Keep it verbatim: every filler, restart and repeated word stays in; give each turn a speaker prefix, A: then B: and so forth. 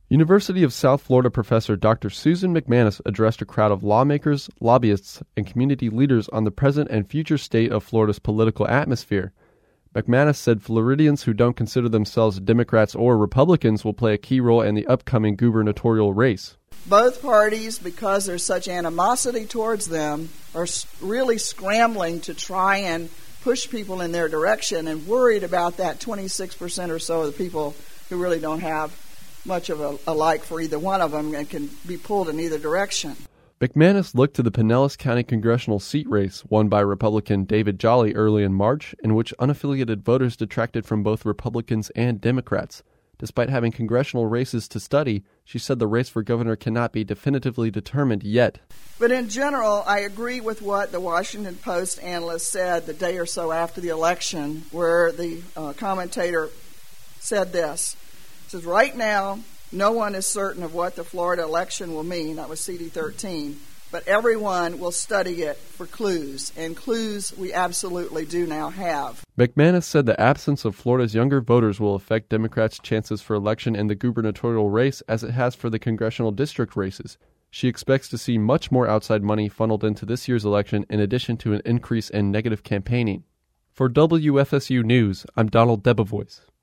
A: University of South Florida professor Doctor Susan McManus addressed a crowd of lawmakers, lobbyists, and community leaders on the present and future state of Florida's political atmosphere. McManus said Floridians who don't consider themselves Democrats or Republicans will play a key role in the upcoming gubernatorial race.
B: Both parties, because there's such animosity towards them, are really scrambling to try and push people in their direction and worried about that twenty-six percent or so of the people who really don't have much of a, a like for either one of them and can be pulled in either direction.
A: McManus looked to the Pinellas County congressional seat race won by Republican David Jolly early in March, in which unaffiliated voters detracted from both Republicans and Democrats. Despite having congressional races to study, she said the race for governor cannot be definitively determined yet.
B: But in general, I agree with what the Washington Post analyst said the day or so after the election, where the uh, commentator said this. It says, right now, no one is certain of what the Florida election will mean. That was C D thirteen. But everyone will study it for clues, and clues we absolutely do now have.
A: McManus said the absence of Florida's younger voters will affect Democrats' chances for election in the gubernatorial race as it has for the congressional district races. She expects to see much more outside money funneled into this year's election in addition to an increase in negative campaigning. For W F S U News, I'm Donald Debevoise.